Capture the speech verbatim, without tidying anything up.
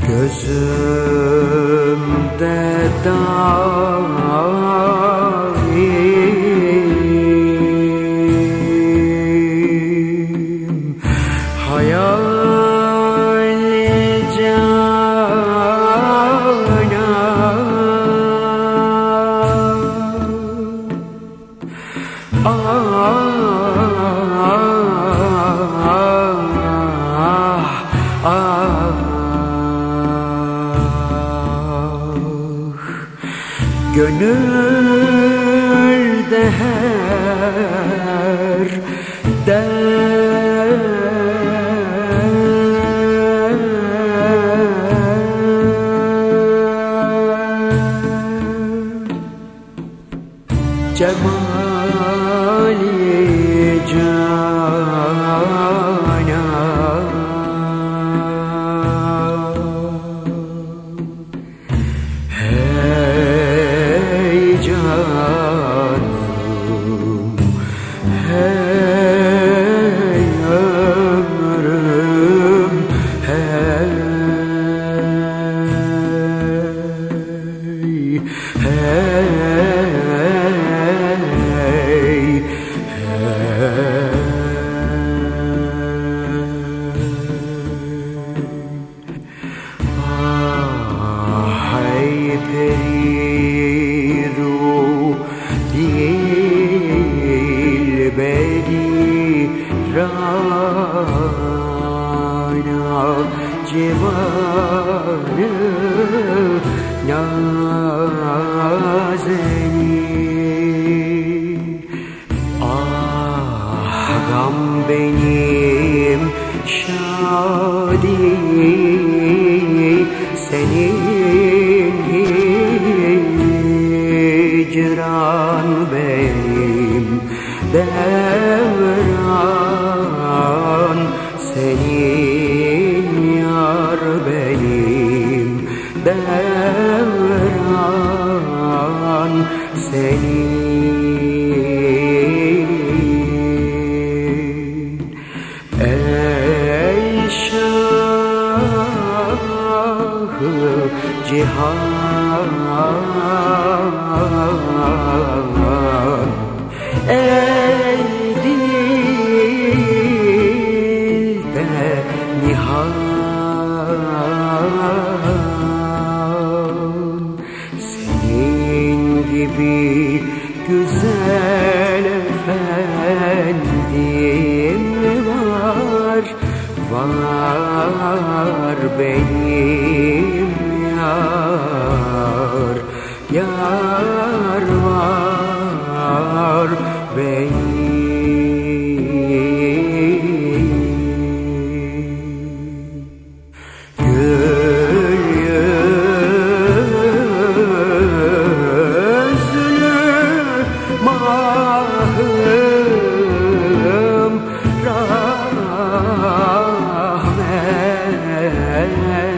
Gözümde daim hayali canan, ah, ah, ah. Gönülde her dem cemali canan, hey canım, hey ömrüm, hey, hey, periru dilberi rana civanı nazenin. Ah gam benim şadi senin hicran benim devran, senin yar benim devran, senin. Ey Şah-ı Cihan, ey dilde nihan, senin gibi güzel efendim var, var benim yar, yar var benim. Gül yüzlü mahım rahmet